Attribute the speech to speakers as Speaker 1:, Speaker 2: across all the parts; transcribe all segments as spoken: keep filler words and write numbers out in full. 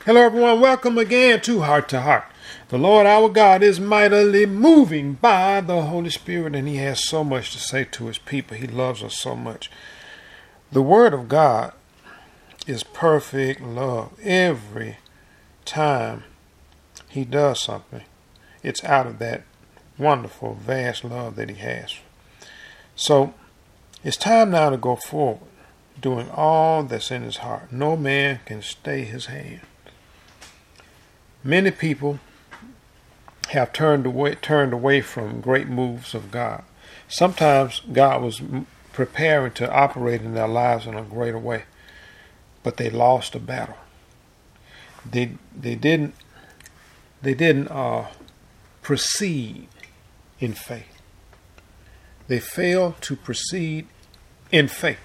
Speaker 1: Hello, everyone. Welcome again to Heart to Heart. The Lord our God is mightily moving by the Holy Spirit, and He has so much to say to His people. He loves us so much. The Word of God is perfect love. Every time He does something, it's out of that wonderful, vast love that He has. So, it's time now to go forward, doing all that's in His heart. No man can stay His hand. Many people have turned away, turned away from great moves of God. Sometimes God was preparing to operate in their lives in a greater way, but they lost the battle. They they didn't they didn't uh, proceed in faith. They failed to proceed in faith.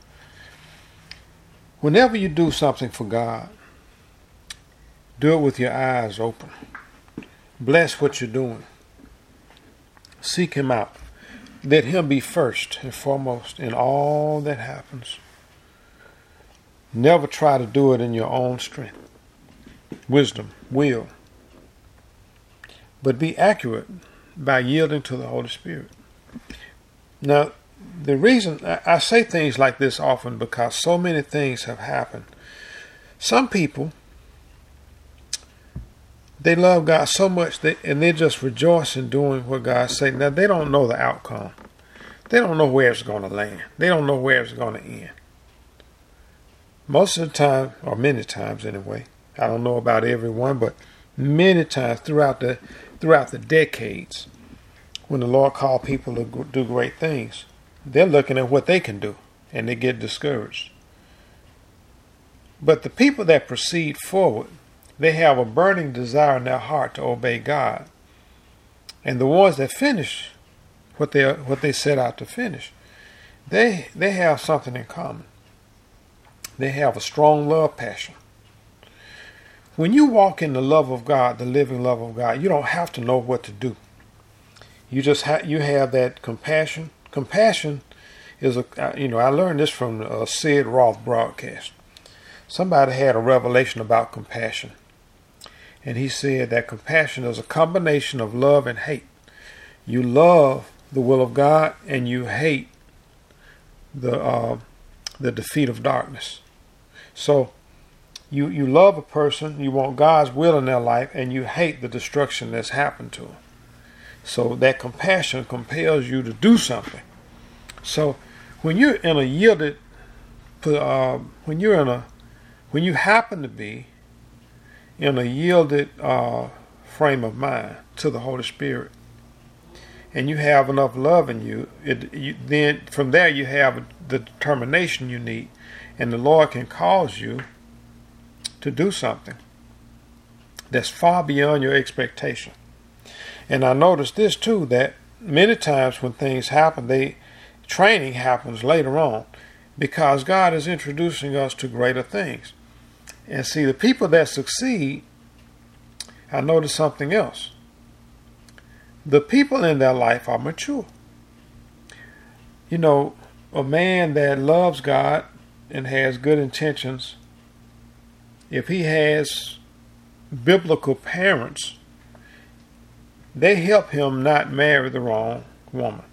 Speaker 1: Whenever you do something for God, do it with your eyes open. Bless what you're doing. Seek Him out. Let Him be first and foremost in all that happens. Never try to do it in your own strength, wisdom, will. But be accurate by yielding to the Holy Spirit. Now, the reason I say things like this often because so many things have happened. Some people, they love God so much that, and they just rejoice in doing what God says. Now, they don't know the outcome. They don't know where it's going to land. They don't know where it's going to end. Most of the time, or many times anyway, I don't know about everyone, but many times throughout the throughout the decades, when the Lord called people to do great things, they're looking at what they can do, and they get discouraged. But the people that proceed forward, they have a burning desire in their heart to obey God. And the ones that finish what they what they set out to finish, they they have something in common. They have a strong love passion. When you walk in the love of God, the living love of God, you don't have to know what to do. You just have you have that compassion. Compassion is a you know I learned this from a Sid Roth broadcast. Somebody had a revelation about compassion. And he said that compassion is a combination of love and hate. You love the will of God and you hate the uh, the defeat of darkness. So you you love a person, you want God's will in their life, and you hate the destruction that's happened to them. So that compassion compels you to do something. So when you're in a yielded, uh, when you're in a, when you happen to be in a yielded uh, frame of mind to the Holy Spirit, and you have enough love in you, it, you, then from there you have the determination you need, and the Lord can cause you to do something that's far beyond your expectation. And I noticed this too, that many times when things happen, they training happens later on because God is introducing us to greater things. And see, the people that succeed, I noticed something else. The people in their life are mature. You know, a man that loves God and has good intentions, if he has biblical parents, they help him not marry the wrong woman.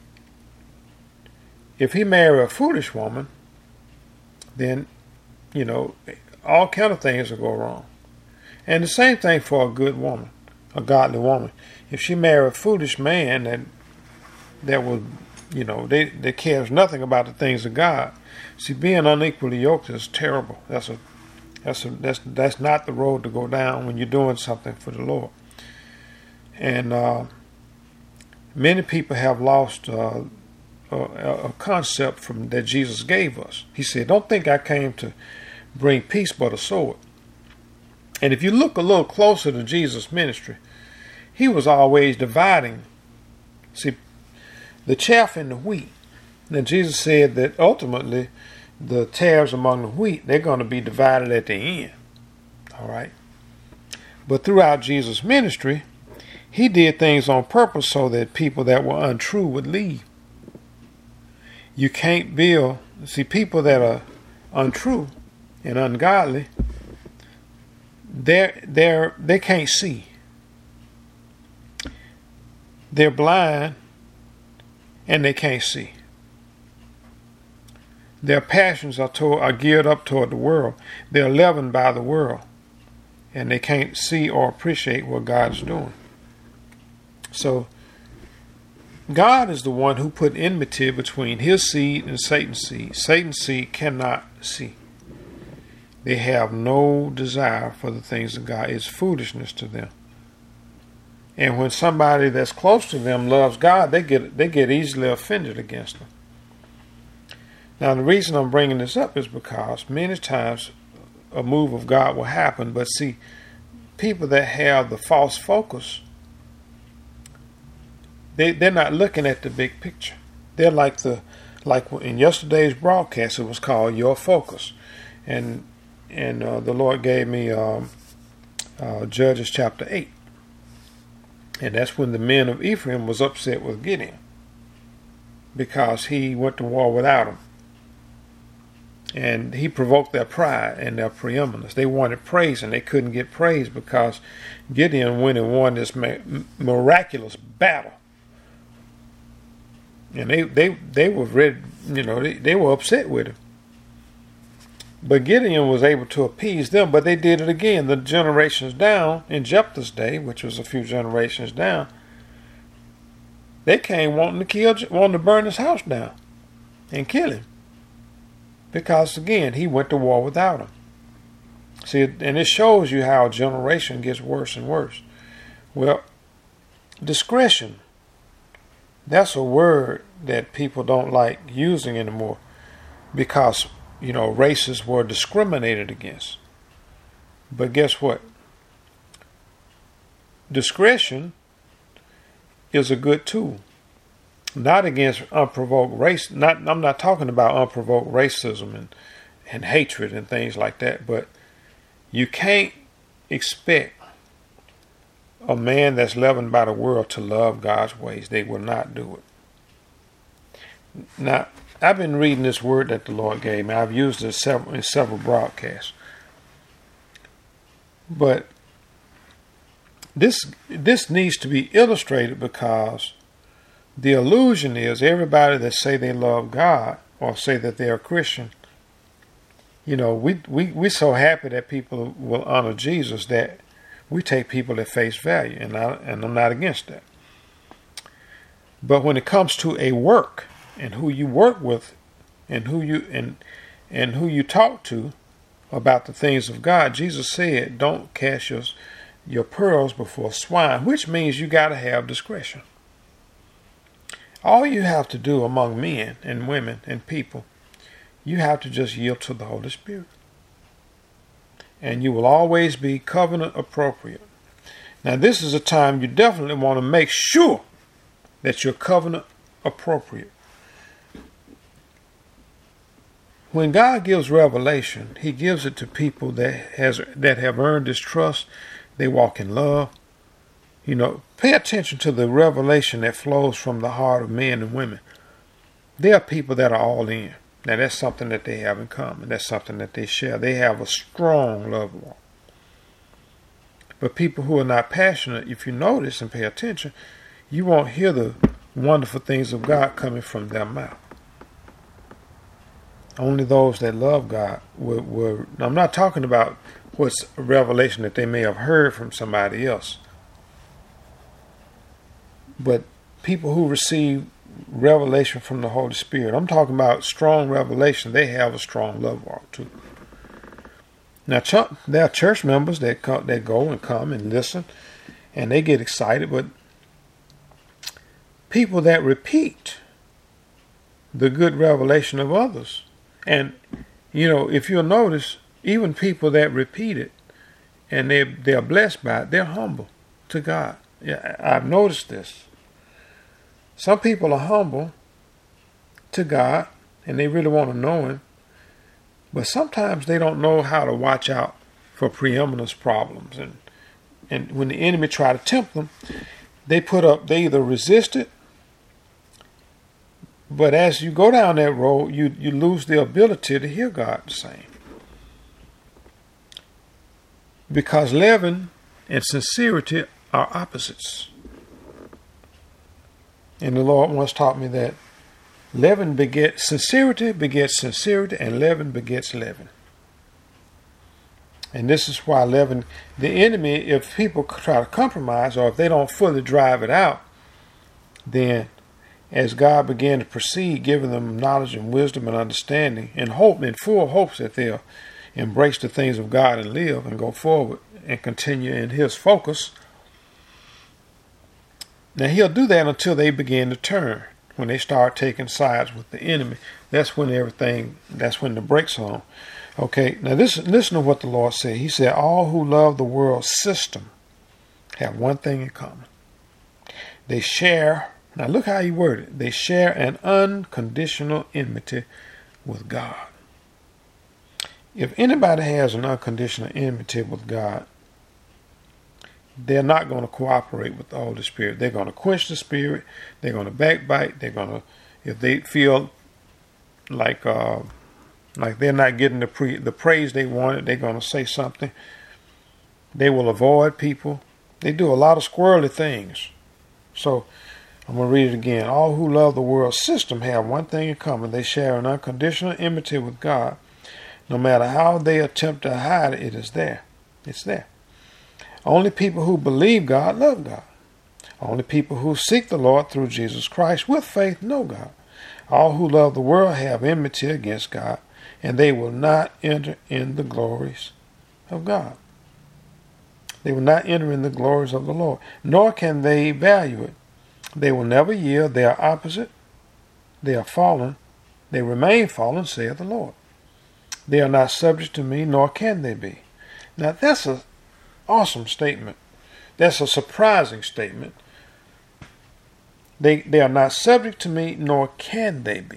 Speaker 1: If he marry a foolish woman, then, you know, all kind of things will go wrong. And the same thing for a good woman, a godly woman. If she marry a foolish man that that will, you know, they, they cares nothing about the things of God. See, being unequally yoked is terrible. That's a that's a that's that's not the road to go down when you're doing something for the Lord. And uh, many people have lost uh, a, a concept from that Jesus gave us. He said, "Don't think I came to bring peace but a sword." And if you look a little closer to Jesus' ministry, he was always dividing. See, the chaff and the wheat. Now Jesus said that ultimately the tares among the wheat, they're going to be divided at the end. All right. But throughout Jesus' ministry, he did things on purpose so that people that were untrue would leave. You can't build, see, people that are untrue and ungodly, they're they're they can't see. They're blind and they can't see. Their passions are toward, are geared up toward the world. They're leavened by the world, and they can't see or appreciate what God's doing. So God is the one who put enmity between his seed and Satan's seed. Satan's seed cannot see. They have no desire for the things of God. It's foolishness to them. And when somebody that's close to them loves God, they get they get easily offended against them. Now, the reason I'm bringing this up is because many times a move of God will happen, but see, people that have the false focus, they they're not looking at the big picture. They're like the like in yesterday's broadcast, it was called Your Focus, and and uh, the Lord gave me um, uh, Judges chapter eight. And that's when the men of Ephraim was upset with Gideon because he went to war without him. And he provoked their pride and their preeminence. They wanted praise and they couldn't get praise because Gideon went and won this miraculous battle. And they, they, they were ready, you know, they, they were upset with him. But Gideon was able to appease them, but they did it again. The generations down, in Jephthah's day, which was a few generations down, they came wanting to kill, wanting to burn his house down and kill him. Because, again, he went to war without him. See, and it shows you how a generation gets worse and worse. Well, discretion, that's a word that people don't like using anymore because you know, races were discriminated against. But guess what? Discretion is a good tool. Not against unprovoked race. Not, I'm not talking about unprovoked racism and, and hatred and things like that. But you can't expect a man that's leavened by the world to love God's ways. They will not do it. Now, I've been reading this word that the Lord gave me. I've used it several, in several broadcasts. But this this needs to be illustrated because the illusion is everybody that say they love God or say that they're a Christian, you know, we, we, we're so happy that people will honor Jesus that we take people at face value, and, I, and I'm not against that. But when it comes to a work, and who you work with, and who you and and who you talk to about the things of God, Jesus said, "Don't cast your your pearls before swine," which means you got to have discretion. All you have to do among men and women and people, you have to just yield to the Holy Spirit, and you will always be covenant appropriate. Now, this is a time you definitely want to make sure that you're covenant appropriate. When God gives revelation, he gives it to people that has that have earned his trust. They walk in love. You know, pay attention to the revelation that flows from the heart of men and women. There are people that are all in. Now, that's something that they have in common. That's something that they share. They have a strong love walk. But people who are not passionate, if you notice and pay attention, you won't hear the wonderful things of God coming from their mouth. Only those that love God will, will. I'm not talking about what's a revelation that they may have heard from somebody else. But people who receive revelation from the Holy Spirit, I'm talking about strong revelation. They have a strong love walk too. Now, ch- there are church members that, come, that go and come and listen, and they get excited. But people that repeat the good revelation of others, and, you know, if you'll notice, even people that repeat it and they they're blessed by it, they're humble to God. Yeah, I've noticed this. Some people are humble to God and they really want to know him, but sometimes they don't know how to watch out for preeminence problems. And, and when the enemy try to tempt them, they put up, they either resist it, but as you go down that road, you, you lose the ability to hear God saying. because leaven and sincerity are opposites. And the Lord once taught me that leaven begets sincerity, begets sincerity, and leaven begets leaven. And this is why leaven, the enemy, if people try to compromise or if they don't fully drive it out, then as God began to proceed, giving them knowledge and wisdom and understanding and hope, and full hopes that they'll embrace the things of God and live and go forward and continue in his focus. Now he'll do that until they begin to turn. When they start taking sides with the enemy, that's when everything, that's when the brakes are on. Okay, now this, listen to what the Lord said. He said, all who love the world system have one thing in common. They share, now look how he worded it. They share an unconditional enmity with God. If anybody has an unconditional enmity with God, they're not going to cooperate with the Holy Spirit. They're going to quench the Spirit. They're going to backbite. They're going to, if they feel like uh, like they're not getting the pre the praise they wanted, they're going to say something. They will avoid people. They do a lot of squirrely things. So I'm going to read it again. All who love the world system have one thing in common. They share an unconditional enmity with God. No matter how they attempt to hide it, it is there. It's there. Only people who believe God love God. Only people who seek the Lord through Jesus Christ with faith know God. All who love the world have enmity against God, and they will not enter in the glories of God. They will not enter in the glories of the Lord, nor can they value it. They will never yield. They are opposite. They are fallen. They remain fallen, saith the Lord. They are not subject to me, nor can they be. Now that's an awesome statement. That's a surprising statement. They, they are not subject to me, nor can they be.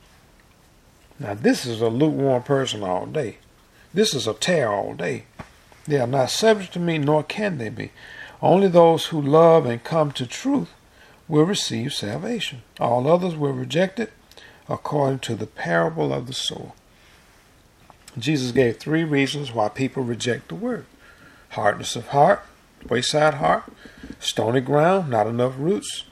Speaker 1: Now this is a lukewarm person all day. This is a tear all day. They are not subject to me, nor can they be. Only those who love and come to truth will receive salvation. All others will reject it, according to the parable of the sower. Jesus gave three reasons why people reject the word. Hardness of heart, wayside heart, stony ground, not enough roots,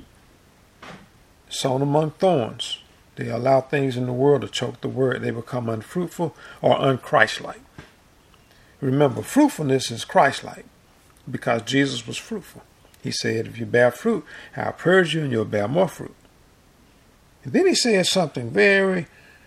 Speaker 1: sown among thorns. They allow things in the world to choke the word. They become unfruitful or unchristlike. Remember, fruitfulness is Christ-like because Jesus was fruitful. He said, if you bear fruit, I'll purge you and you'll bear more fruit. And then he said something very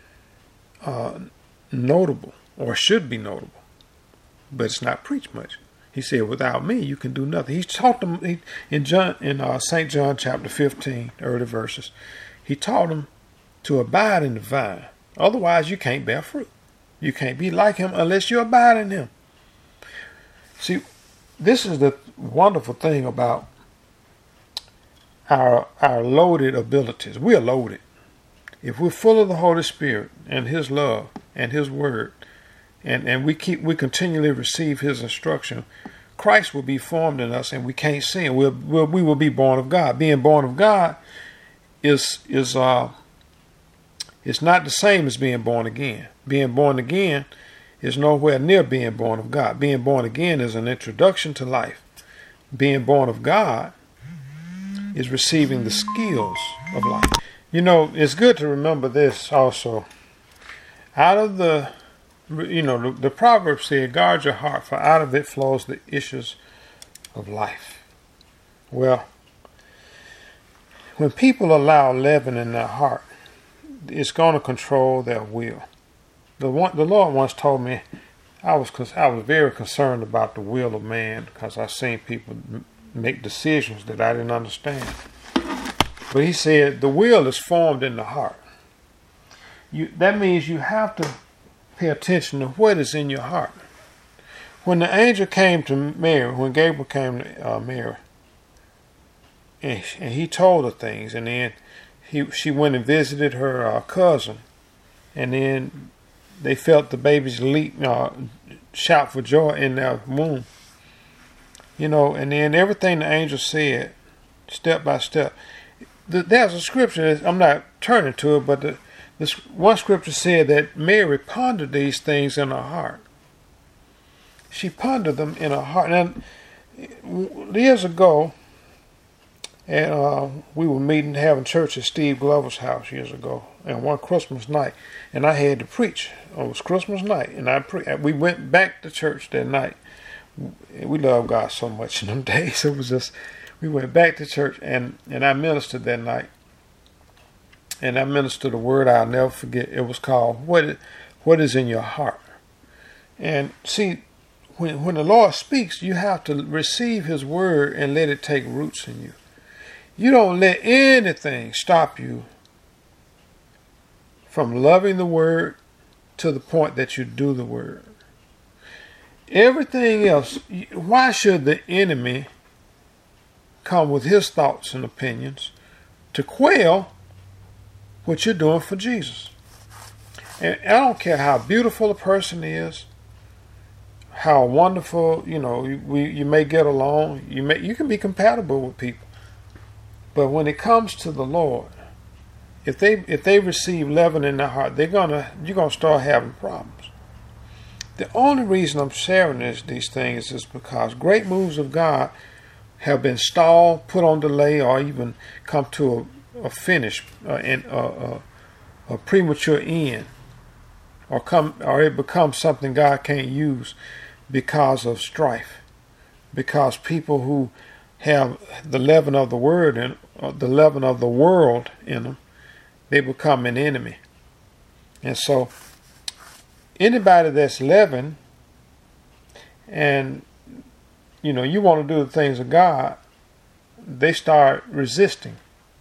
Speaker 1: uh, notable, or should be notable, but it's not preached much. He said, without me, you can do nothing. He taught them he, in John, in uh, Saint John chapter fifteen, early verses. He taught them to abide in the vine. Otherwise, you can't bear fruit. You can't be like him unless you abide in him. See, this is the wonderful thing about our our loaded abilities. We are loaded. If we're full of the Holy Spirit and his love and his word, and, and we keep we continually receive his instruction, Christ will be formed in us and we can't see him. We'll, we'll, we will be born of God. Being born of God is is uh it's not the same as being born again. Being born again is nowhere near being born of God. Being born again is an introduction to life. Being born of God is receiving the skills of life. You know, it's good to remember this also. Out of the, you know, the, the Proverbs say, guard your heart, for out of it flows the issues of life. Well, when people allow leaven in their heart, it's going to control their will. The one, the Lord once told me, I was I was very concerned about the will of man because I seen people m- make decisions that I didn't understand. But he said the will is formed in the heart. You, that means you have to pay attention to what is in your heart. When the angel came to Mary, when Gabriel came to uh, Mary, and, and he told her things, and then he she went and visited her uh, cousin, and then they felt the babies leap, uh, shout for joy in their womb. You know, and then everything the angel said, step by step. There's a scripture, I'm not turning to it, but the, this one scripture said that Mary pondered these things in her heart. she pondered them in her heart. And years ago, and uh, we were meeting, having church at Steve Glover's house years ago, and one Christmas night, and I had to preach. It was Christmas night, and I pre- we went back to church that night. We love God so much in them days. It was just, we went back to church, and, and I ministered that night. And I ministered a word I'll never forget. It was called, What is, what is in Your Heart? And see, when, when the Lord speaks, you have to receive His word and let it take roots in you. You don't let anything stop you from loving the word to the point that you do the word. Everything else, why should the enemy come with his thoughts and opinions to quail what you're doing for Jesus? And I don't care how beautiful a person is, how wonderful, you know, we, you may get along, you may, you can be compatible with people. But when it comes to the Lord, if they if they receive leaven in their heart, they're gonna you're gonna start having problems. The only reason I'm sharing this, these things is because great moves of God have been stalled, put on delay, or even come to a, a finish, uh, and a, a, a premature end, or come or it becomes something God can't use because of strife, because people who have the leaven of the word and uh, the leaven of the world in them, they become an enemy. And so anybody that's leavened, and you know, you want to do the things of God, they start resisting.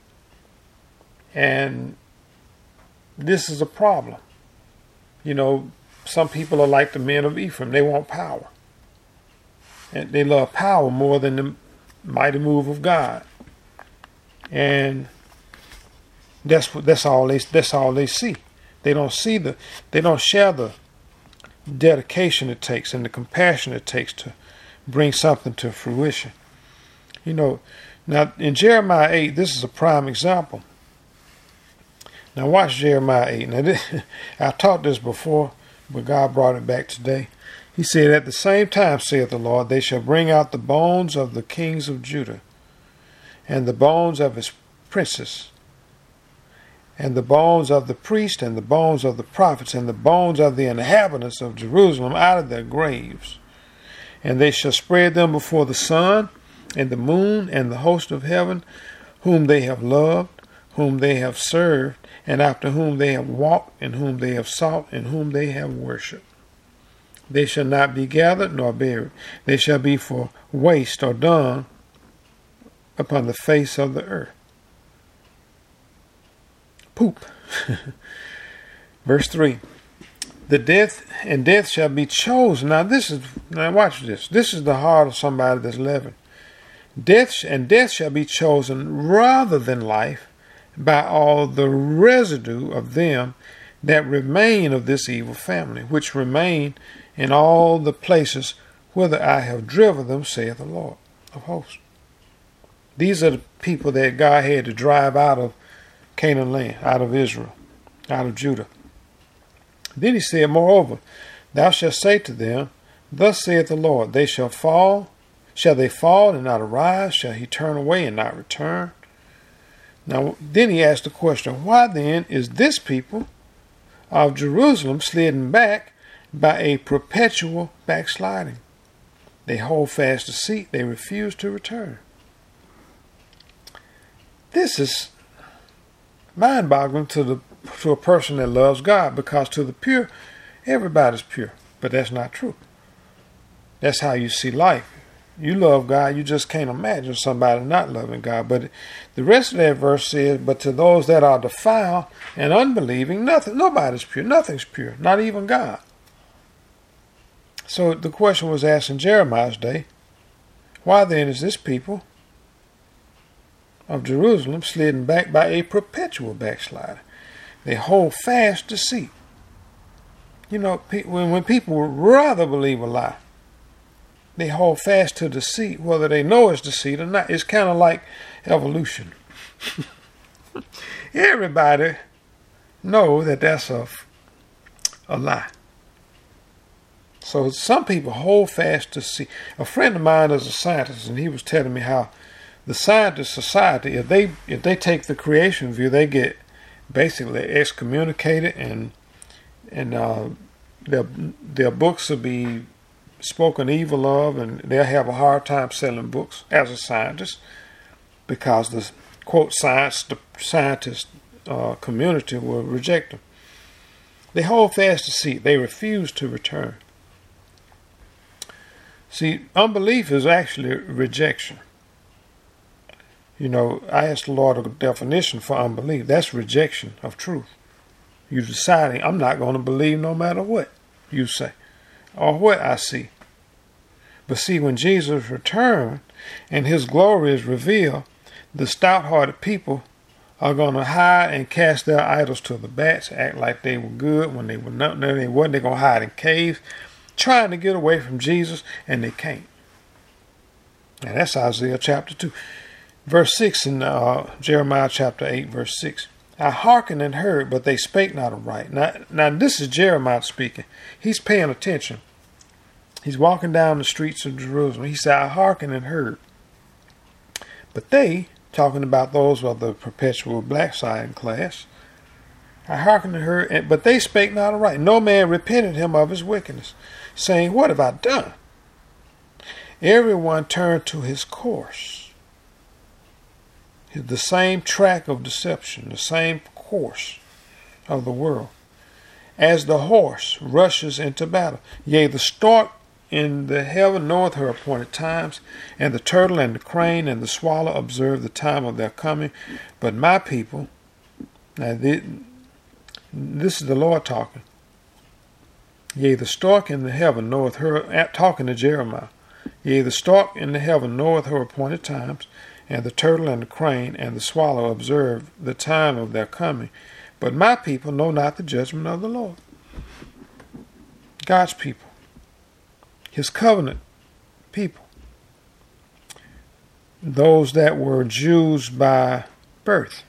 Speaker 1: And this is a problem. You know, some people are like the men of Ephraim. They want power. And they love power more than the mighty move of God. And that's what that's all they that's all they see. They don't see the they don't share the dedication it takes and the compassion it takes to bring something to fruition. You know, now in Jeremiah eight, this is a prime example. Now watch Jeremiah eight. Now this, I taught this before, but God brought it back today. He said, "At the same time, saith the Lord, they shall bring out the bones of the kings of Judah, and the bones of his princes, and the bones of the priests, and the bones of the prophets, and the bones of the inhabitants of Jerusalem out of their graves. And they shall spread them before the sun, and the moon, and the host of heaven, whom they have loved, whom they have served, and after whom they have walked, and whom they have sought, and whom they have worshipped. They shall not be gathered nor buried. They shall be for waste or dung upon the face of the earth." Poop. Verse three. The death and death shall be chosen. Now this is now watch this. This is the heart of somebody that's living. Death and death shall be chosen rather than life by all the residue of them that remain of this evil family, which remain in all the places whither I have driven them, saith the Lord of hosts. These are the people that God had to drive out of Canaan land, out of Israel, out of Judah. Then he said, "Moreover, thou shalt say to them, Thus saith the Lord, they shall fall. Shall they fall and not arise? Shall he turn away and not return?" Now, then he asked the question, why then is this people of Jerusalem slidden back by a perpetual backsliding? They hold fast deceit. They refuse to return. This is mind-boggling to the to a person that loves God, because to the pure, everybody's pure. But that's not true. That's how you see life. You love God, you just can't imagine somebody not loving God. But the rest of that verse says, "But to those that are defiled and unbelieving, nothing, nobody's pure, nothing's pure, not even God." So the question was asked in Jeremiah's day, why then is this people of Jerusalem slidden back by a perpetual backslider? They hold fast deceit. You know, when, when people would rather believe a lie, they hold fast to deceit, whether they know it's deceit or not. It's kind of like evolution. Everybody know that that's a, a lie. So some people hold fast to see. A friend of mine is a scientist, and he was telling me how the scientist society, if they if they take the creation view, they get basically excommunicated, and and uh, their their books will be spoken evil of, and they'll have a hard time selling books as a scientist because the quote science the scientist uh, community will reject them. They hold fast to see. They refuse to return. See, unbelief is actually rejection. You know, I asked the Lord a definition for unbelief. That's rejection of truth. You're deciding, I'm not going to believe no matter what you say or what I see. But see, when Jesus returned and his glory is revealed, the stout-hearted people are going to hide and cast their idols to the bats, act like they were good when they were not. No, they wasn't. They're going to hide in caves, trying to get away from Jesus, and they can't. And that's Isaiah chapter two. Verse six in uh, Jeremiah chapter eight, verse six. I hearkened and heard, but they spake not aright. Now, now this is Jeremiah speaking. He's paying attention. He's walking down the streets of Jerusalem. He said, I hearkened and heard. But they, talking about those of the perpetual backsliding class, I hearkened and heard, but they spake not aright. No man repented him of his wickedness, saying, what have I done? Everyone turned to his course. The same track of deception, the same course of the world. As the horse rushes into battle, yea, the stork in the heaven knoweth her appointed times, and the turtle and the crane and the swallow observe the time of their coming. But my people, now this is the Lord talking. Yea, the stork in the heaven knoweth her, talking to Jeremiah. Yea, the stork in the heaven knoweth her appointed times, and the turtle and the crane and the swallow observe the time of their coming. But my people know not the judgment of the Lord. God's people. His covenant people. Those that were Jews by birth,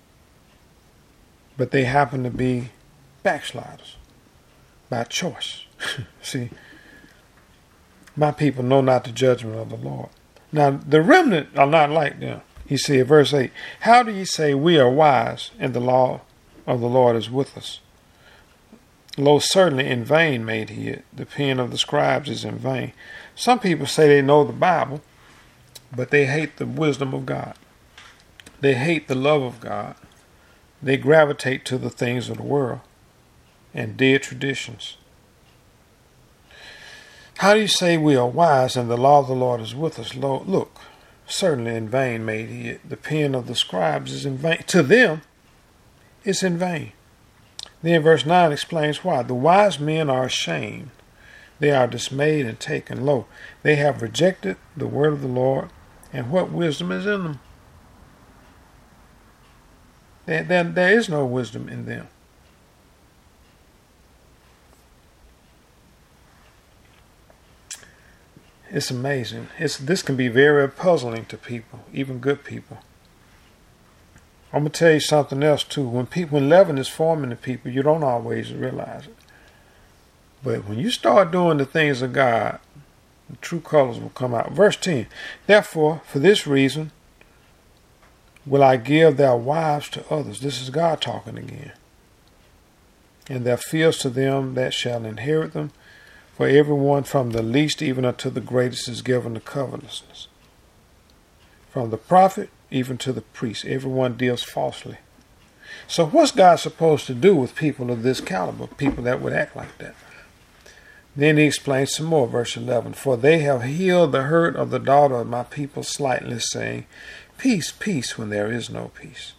Speaker 1: but they happen to be backsliders by choice. See, my people know not the judgment of the Lord. Now, the remnant are not like them. He said, verse eight, how do ye say we are wise, and the law of the Lord is with us? Lo, certainly in vain made he it. The pen of the scribes is in vain. Some people say they know the Bible, but they hate the wisdom of God. They hate the love of God. They gravitate to the things of the world and dead traditions. How do you say we are wise and the law of the Lord is with us? Lo, look, certainly in vain made he it. The pen of the scribes is in vain. To them, it's in vain. Then verse nine explains why. The wise men are ashamed. They are dismayed and taken low. They have rejected the word of the Lord, and what wisdom is in them? There, there, there is no wisdom in them. It's amazing. It's, this can be very puzzling to people, even good people. I'm going to tell you something else too. When people, when leaven is forming in people, you don't always realize it. But when you start doing the things of God, the true colors will come out. Verse ten, therefore, for this reason, will I give their wives to others. This is God talking again. And their fields to them that shall inherit them. For everyone from the least even unto the greatest is given to covetousness. From the prophet even to the priest, everyone deals falsely. So what's God supposed to do with people of this caliber, people that would act like that? Then he explains some more, verse eleven. For they have healed the hurt of the daughter of my people slightly, saying, peace, peace, when there is no peace.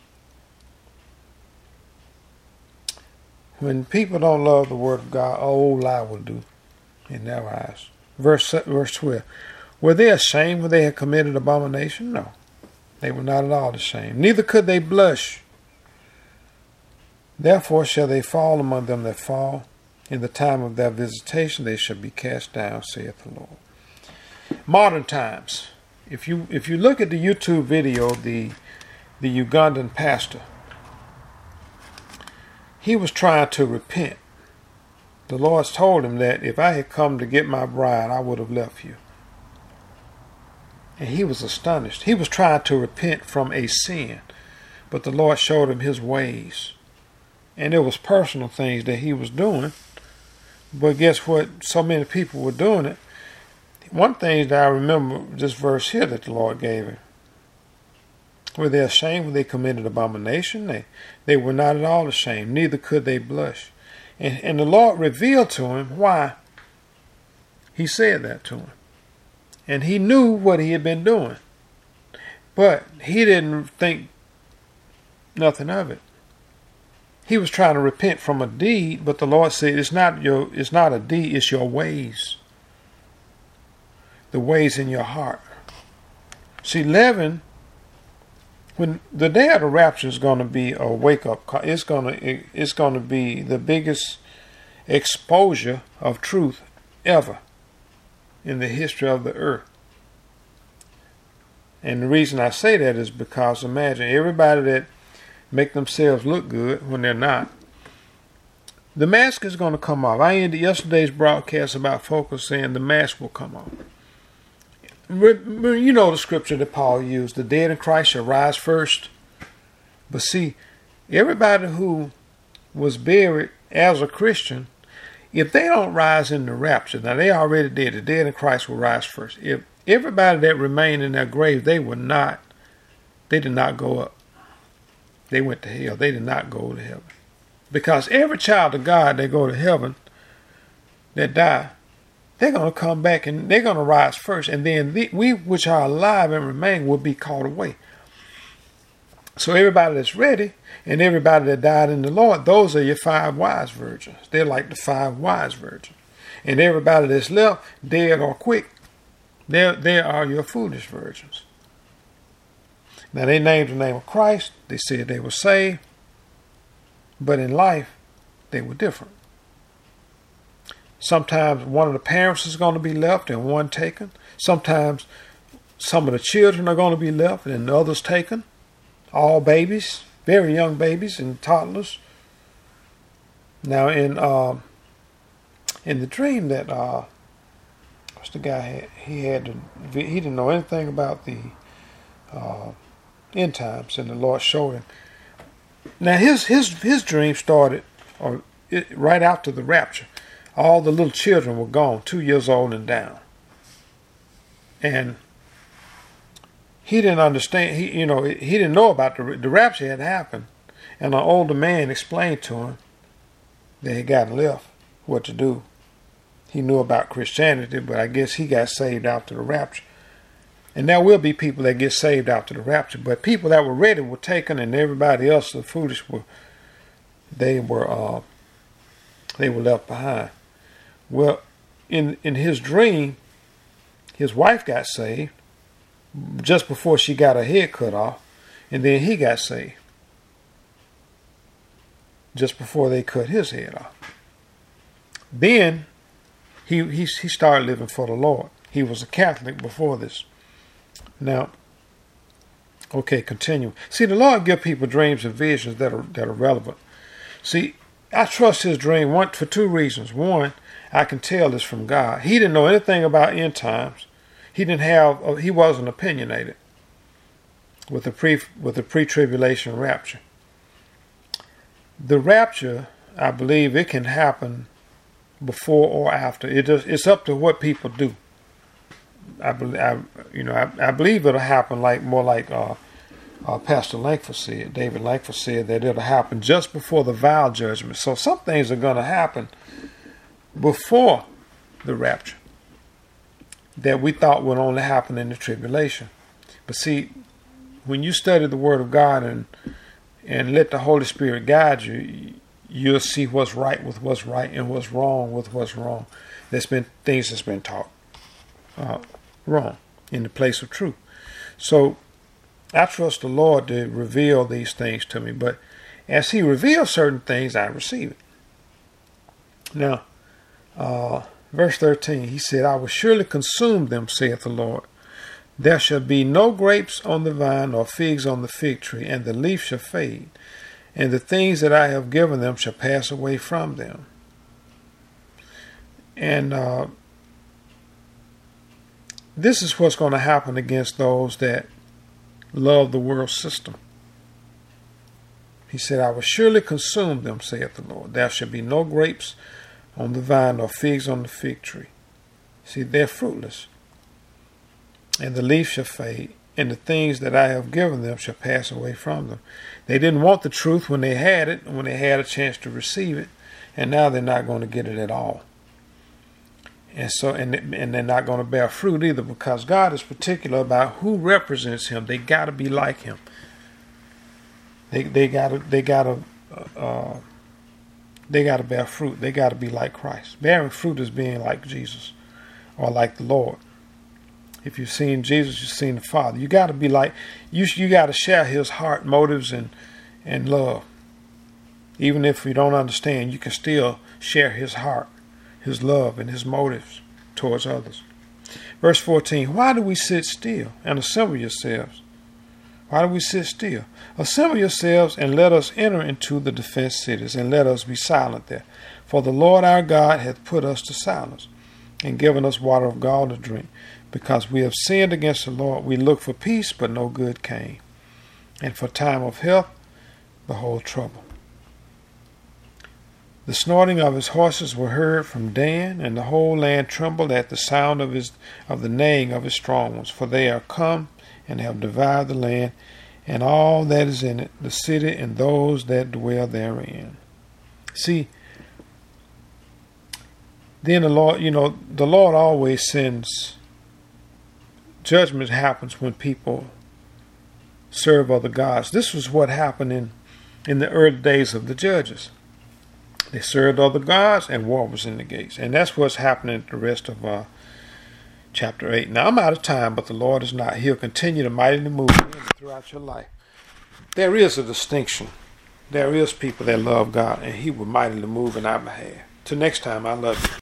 Speaker 1: When people don't love the word of God, all lie will do in their eyes. Verse, verse twelve. Were they ashamed when they had committed abomination? No. They were not at all ashamed. Neither could they blush. Therefore shall they fall among them that fall. In the time of their visitation they shall be cast down, saith the Lord. Modern times. If you if you look at the YouTube video, the the Ugandan pastor, he was trying to repent the Lord told him that if I had come to get my bride, I would have left you. And he was astonished. He was trying to repent from a sin, but the Lord showed him his ways. And it was personal things that he was doing. But guess what? So many people were doing it. One thing that I remember, this verse here that the Lord gave him. Were they ashamed when they committed abomination? They, they were not at all ashamed, neither could they blush. And, and the Lord revealed to him why he said that to him. And he knew what he had been doing. But he didn't think nothing of it. He was trying to repent from a deed, but the Lord said, it's not your, it's not a deed, it's your ways. The ways in your heart. See, leaven, when the day of the rapture is going to be a wake-up call, it's going to, it's going to be the biggest exposure of truth ever in the history of the earth. And the reason I say that is because imagine everybody that make themselves look good when they're not. The mask is going to come off. I ended yesterday's broadcast about folks saying the mask will come off. You know the scripture that Paul used, the dead in Christ shall rise first. But see, everybody who was buried as a Christian, if they don't rise in the rapture, now they already did, the dead in Christ will rise first. If everybody that remained in their grave, they were not, they did not go up. They went to hell. They did not go to heaven. Because every child of God that go to heaven, that die, they're going to come back and they're going to rise first. And then the, we which are alive and remain will be caught away. So everybody that's ready and everybody that died in the Lord, those are your five wise virgins. They're like the five wise virgins. And everybody that's left, dead or quick, they they are your foolish virgins. Now, they named the name of Christ. They said they were saved. But in life, they were different. Sometimes one of the parents is going to be left and one taken. Sometimes some of the children are going to be left and the others taken. All babies, very young babies and toddlers. Now, in uh, in the dream that uh, what's the guy had? He had to, he didn't know anything about the uh, end times, and the Lord showed him. Now his his his dream started or it, right after the rapture. All the little children were gone, two years old and down, and he didn't understand. He you know he didn't know about the the rapture had happened, and an older man explained to him that he got left what to do. He knew about Christianity, but I guess he got saved after the rapture. And there will be people that get saved after the rapture, but people that were ready were taken, and everybody else, the foolish, were they were uh, they were left behind. Well, in in his dream, his wife got saved just before she got her head cut off, and then he got saved just before they cut his head off. Then he he he started living for the Lord. He was a Catholic before this. Now, okay, continue. See, the Lord give people dreams and visions that are that are relevant. See, I trust his dream one for two reasons. One, I can tell this from God. He didn't know anything about end times. He didn't have. He wasn't opinionated with the pre with the pre-tribulation rapture. The rapture, I believe, it can happen before or after. It just, it's up to what people do. I believe, I, you know, I, I believe it'll happen like more like uh, uh, Pastor Langford said. David Langford said that it'll happen just before the vial judgment. So some things are going to happen before the rapture that we thought would only happen in the tribulation. But see, when you study the Word of God and and let the Holy Spirit guide you, you'll see what's right with what's right and what's wrong with what's wrong. There's been things that's been taught uh, wrong in the place of truth. So I trust the Lord to reveal these things to me. But as He reveals certain things, I receive it. Now, uh, verse thirteen, He said, I will surely consume them, saith the Lord. There shall be no grapes on the vine, or figs on the fig tree, and the leaf shall fade, and the things that I have given them shall pass away from them. And uh, this is what's going to happen against those that love the world system. He said, I will surely consume them, saith the Lord. There shall be no grapes on the vine, nor figs on the fig tree. See, they're fruitless. And the leaf shall fade, and the things that I have given them shall pass away from them. They didn't want the truth when they had it, when they had a chance to receive it, and now they're not going to get it at all. And so, and, and they're not going to bear fruit either, because God is particular about who represents Him. They got to be like Him. They they gotta they gotta uh, they gotta bear fruit. They gotta be like Christ. Bearing fruit is being like Jesus, or like the Lord. If you've seen Jesus, you've seen the Father. You gotta be like you. You gotta share His heart, motives, and and love. Even if you don't understand, you can still share His heart, His love, and His motives towards others. Verse fourteen. Why do we sit still and assemble yourselves? Why do we sit still? Assemble yourselves and let us enter into the defense cities, and let us be silent there. For the Lord our God hath put us to silence, and given us water of gall to drink. Because we have sinned against the Lord, we looked for peace, but no good came. And for time of health, behold trouble. The snorting of his horses were heard from Dan, and the whole land trembled at the sound of his of the neighing of his strong ones. For they are come and have devoured the land, and all that is in it, the city and those that dwell therein. See, then the Lord, you know, the Lord always sends, judgment happens when people serve other gods. This was what happened in, in the early days of the judges. They served other gods, and war was in the gates. And that's what's happening at the rest of uh, chapter eight. Now, I'm out of time, but the Lord is not. He'll continue to mightily move throughout your life. There is a distinction. There is people that love God, and He will mightily move in our behalf. Till next time, I love you.